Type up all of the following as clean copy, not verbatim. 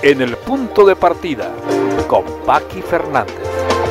En el punto de partida, con Paqui Fernández.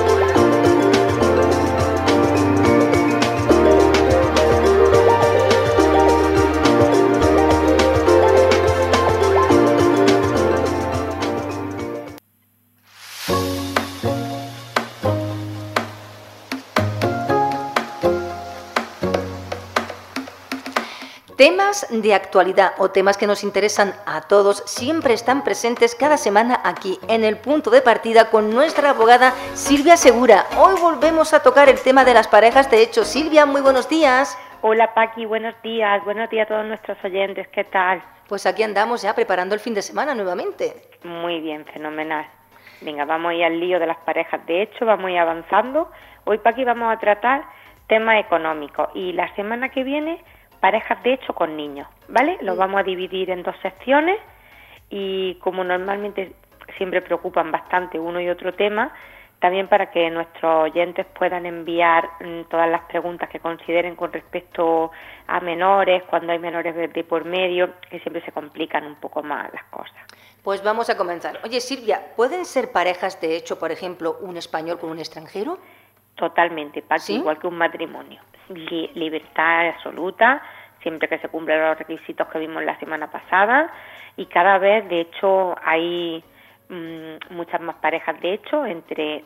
Temas de actualidad o temas que nos interesan a todos siempre están presentes cada semana aquí en el punto de partida con nuestra abogada Silvia Segura. Hoy volvemos a tocar el tema de las parejas de hecho. Silvia, muy buenos días. Hola Paqui, buenos días a todos nuestros oyentes, ¿qué tal? Pues aquí andamos ya preparando el fin de semana nuevamente. Muy bien, fenomenal. Venga, vamos a ir al lío de las parejas de hecho, vamos a ir avanzando. Hoy Paqui vamos a tratar temas económicos y la semana que viene parejas de hecho con niños, ¿vale? Los vamos a dividir en 2 secciones y como normalmente siempre preocupan bastante uno y otro tema, también para que nuestros oyentes puedan enviar todas las preguntas que consideren con respecto a menores, cuando hay menores de por medio, que siempre se complican un poco más las cosas. Pues vamos a comenzar. Oye Silvia, ¿pueden ser parejas de hecho, por ejemplo, un español con un extranjero? Totalmente, Paqui, ¿sí? Igual que un matrimonio. Libertad absoluta, siempre que se cumplen los requisitos que vimos la semana pasada y cada vez, de hecho, hay muchas más parejas, de hecho, entre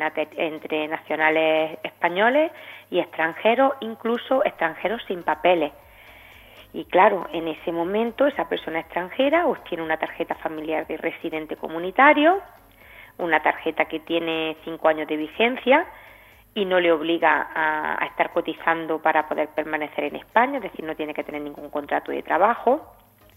nacionales españoles y extranjeros, incluso extranjeros sin papeles. Y claro, en ese momento esa persona extranjera obtiene una tarjeta familiar de residente comunitario, una tarjeta que tiene 5 años de vigencia, y no le obliga a estar cotizando para poder permanecer en España, es decir, no tiene que tener ningún contrato de trabajo.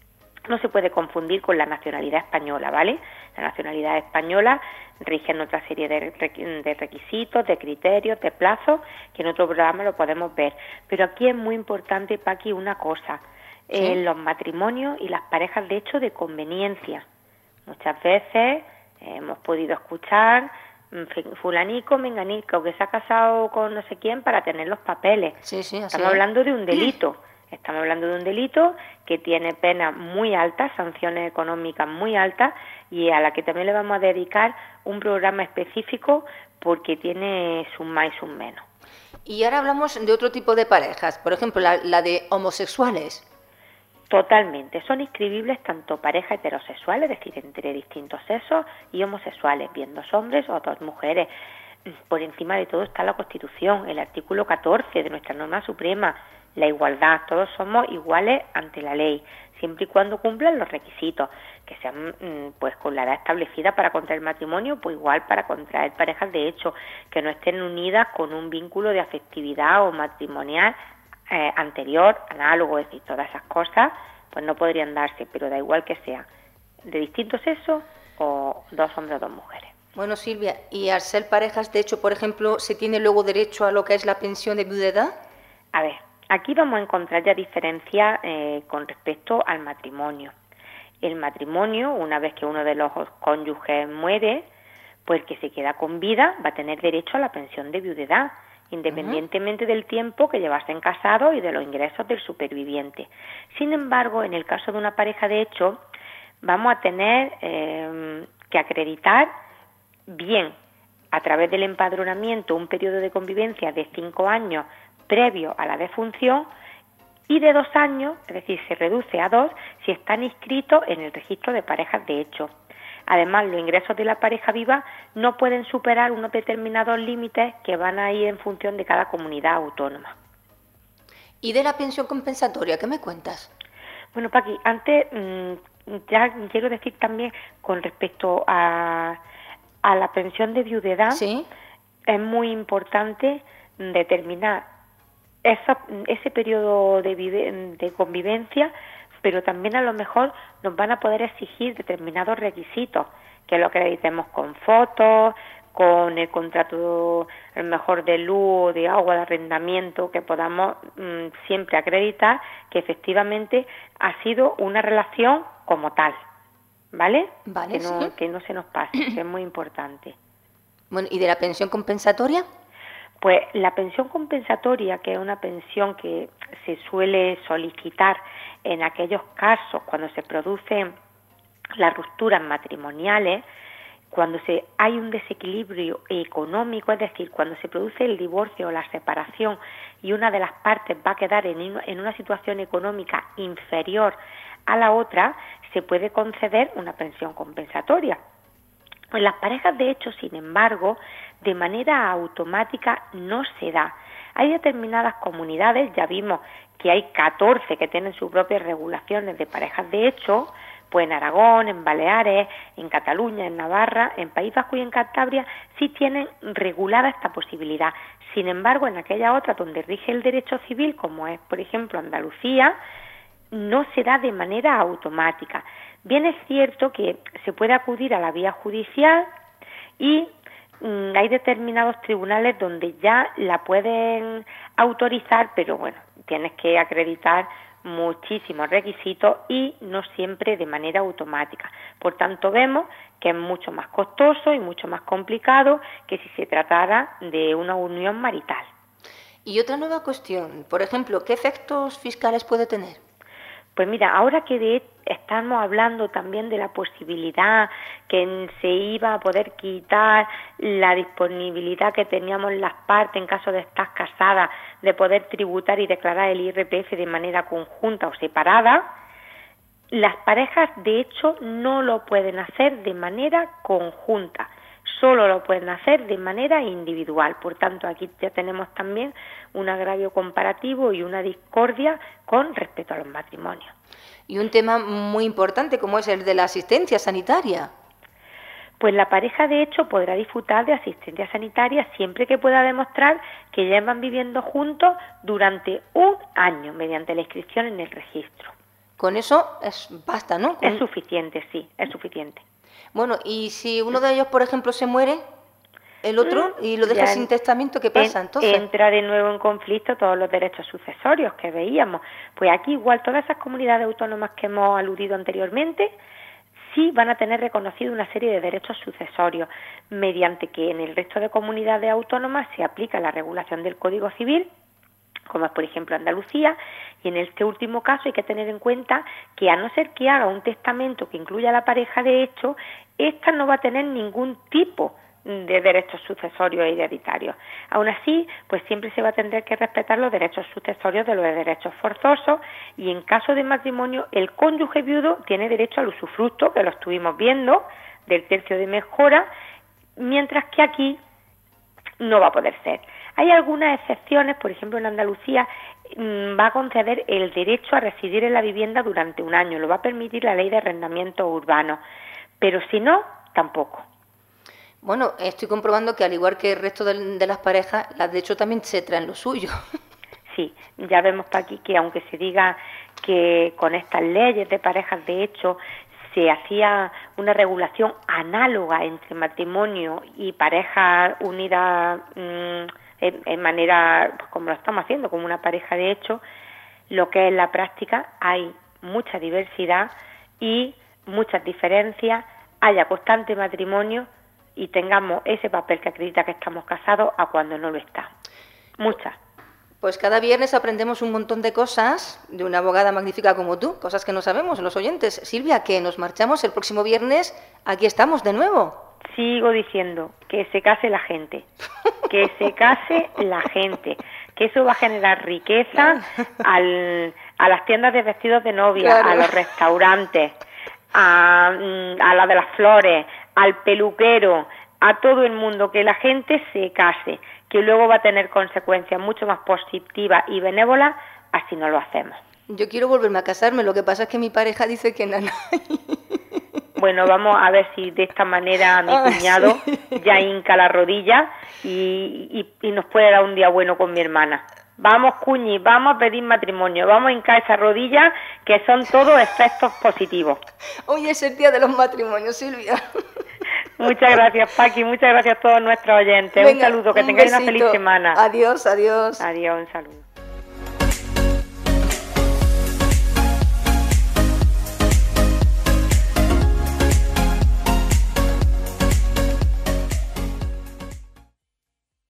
No se puede confundir con la nacionalidad española, ¿vale? La nacionalidad española rigen otra serie de requisitos, de criterios, de plazos, que en otro programa lo podemos ver. Pero aquí es muy importante, Paqui, una cosa, ¿sí? Los matrimonios y las parejas de hecho de conveniencia. Muchas veces hemos podido escuchar fulanico, menganico, que se ha casado con no sé quién para tener los papeles. Sí, Estamos hablando de un delito. Estamos hablando de un delito que tiene penas muy altas, sanciones económicas muy altas y a la que también le vamos a dedicar un programa específico porque tiene sus más y sus menos. Y ahora hablamos de otro tipo de parejas, por ejemplo, la de homosexuales. Totalmente, son inscribibles tanto parejas heterosexuales, es decir, entre distintos sexos, y homosexuales, bien 2 hombres o 2 mujeres. Por encima de todo está la Constitución, el artículo 14 de nuestra norma suprema, la igualdad, todos somos iguales ante la ley, siempre y cuando cumplan los requisitos, que sean pues con la edad establecida para contraer matrimonio, pues igual para contraer parejas de hecho, que no estén unidas con un vínculo de afectividad o matrimonial anterior, análogo, es decir, todas esas cosas pues no podrían darse, pero da igual que sea de distintos sexos o 2 hombres o 2 mujeres. Bueno, Silvia, ¿y al ser parejas de hecho, por ejemplo, se tiene luego derecho a lo que es la pensión de viudedad? A ver, aquí vamos a encontrar ya diferencias con respecto al matrimonio. El matrimonio, una vez que uno de los cónyuges muere, pues el que se queda con vida va a tener derecho a la pensión de viudedad, independientemente del tiempo que llevasen casados y de los ingresos del superviviente. Sin embargo, en el caso de una pareja de hecho, vamos a tener que acreditar bien a través del empadronamiento un periodo de convivencia de 5 años previo a la defunción y de 2 años, es decir, se reduce a 2 si están inscritos en el registro de parejas de hecho. Además, los ingresos de la pareja viva no pueden superar unos determinados límites que van a ir en función de cada comunidad autónoma. ¿Y de la pensión compensatoria? ¿Qué me cuentas? Bueno, Paqui, antes ya quiero decir también con respecto a la pensión de viudedad, ¿sí? Es muy importante determinar ese periodo de convivencia, pero también a lo mejor nos van a poder exigir determinados requisitos, que lo acreditemos con fotos, con el contrato a lo mejor de luz, de agua, de arrendamiento, que podamos siempre acreditar que efectivamente ha sido una relación como tal, ¿vale? Vale, Que no se nos pase, que es muy importante. Bueno, ¿y de la pensión compensatoria? Pues la pensión compensatoria, que es una pensión que se suele solicitar en aquellos casos cuando se producen las rupturas matrimoniales, cuando hay un desequilibrio económico, es decir, cuando se produce el divorcio o la separación y una de las partes va a quedar en una situación económica inferior a la otra, se puede conceder una pensión compensatoria. En las parejas de hecho, sin embargo, de manera automática no se da. Hay determinadas comunidades, ya vimos que hay 14 que tienen sus propias regulaciones de parejas de hecho, pues en Aragón, en Baleares, en Cataluña, en Navarra, en País Vasco y en Cantabria sí tienen regulada esta posibilidad. Sin embargo, en aquella otra donde rige el derecho civil, como es, por ejemplo, Andalucía, no se da de manera automática. Bien es cierto que se puede acudir a la vía judicial y hay determinados tribunales donde ya la pueden autorizar, pero bueno, tienes que acreditar muchísimos requisitos y no siempre de manera automática. Por tanto, vemos que es mucho más costoso y mucho más complicado que si se tratara de una unión marital. Y otra nueva cuestión, por ejemplo, ¿qué efectos fiscales puede tener? Pues mira, ahora que estamos hablando también de la posibilidad que se iba a poder quitar la disponibilidad que teníamos las partes en caso de estar casadas, de poder tributar y declarar el IRPF de manera conjunta o separada, las parejas de hecho no lo pueden hacer de manera conjunta, solo lo pueden hacer de manera individual. Por tanto, aquí ya tenemos también un agravio comparativo y una discordia con respecto a los matrimonios. Y un tema muy importante como es el de la asistencia sanitaria. Pues la pareja de hecho podrá disfrutar de asistencia sanitaria siempre que pueda demostrar que llevan viviendo juntos durante un año mediante la inscripción en el registro. Con eso basta, ¿no? Es suficiente, sí, es suficiente. Bueno, y si uno de ellos, por ejemplo, se muere, el otro, y lo deja sin testamento, ¿qué pasa entonces? Entra de nuevo en conflicto todos los derechos sucesorios que veíamos. Pues aquí igual todas esas comunidades autónomas que hemos aludido anteriormente, sí van a tener reconocido una serie de derechos sucesorios, mediante que en el resto de comunidades autónomas se aplica la regulación del Código Civil, como es por ejemplo Andalucía, y en este último caso hay que tener en cuenta que a no ser que haga un testamento que incluya a la pareja de hecho, ésta no va a tener ningún tipo de derechos sucesorios e hereditarios. Aún así, pues siempre se va a tener que respetar los derechos sucesorios de los derechos forzosos y en caso de matrimonio el cónyuge viudo tiene derecho al usufructo, que lo estuvimos viendo, del tercio de mejora, mientras que aquí no va a poder ser. Hay algunas excepciones, por ejemplo en Andalucía va a conceder el derecho a residir en la vivienda durante un año, lo va a permitir la ley de arrendamiento urbano, pero si no, tampoco. Bueno, estoy comprobando que al igual que el resto de las parejas, las de hecho también se traen lo suyo. Sí, ya vemos aquí que aunque se diga que con estas leyes de parejas de hecho se hacía una regulación análoga entre matrimonio y parejas unidas en manera, pues como lo estamos haciendo, como una pareja de hecho, lo que es la práctica hay mucha diversidad y muchas diferencias, haya constante matrimonio y tengamos ese papel que acredita que estamos casados a cuando no lo está. Muchas. Pues cada viernes aprendemos un montón de cosas de una abogada magnífica como tú, cosas que no sabemos los oyentes. Silvia, que nos marchamos el próximo viernes, aquí estamos de nuevo. Sigo diciendo que se case la gente, que se case la gente, que eso va a generar riqueza a las tiendas de vestidos de novia, claro, a los restaurantes, a la de las flores, al peluquero, a todo el mundo, que la gente se case, que luego va a tener consecuencias mucho más positivas y benévolas así no lo hacemos. Yo quiero volverme a casarme, lo que pasa es que mi pareja dice que no. Bueno, vamos a ver si de esta manera mi cuñado ya hinca la rodilla y nos puede dar un día bueno con mi hermana. Vamos, cuñi, vamos a pedir matrimonio, vamos a hincar esa rodilla, que son todos efectos positivos. Hoy es el día de los matrimonios, Silvia. Muchas gracias, Paqui, muchas gracias a todos nuestros oyentes. Venga, un saludo, que tengáis una feliz semana. Adiós, adiós. Adiós, un saludo.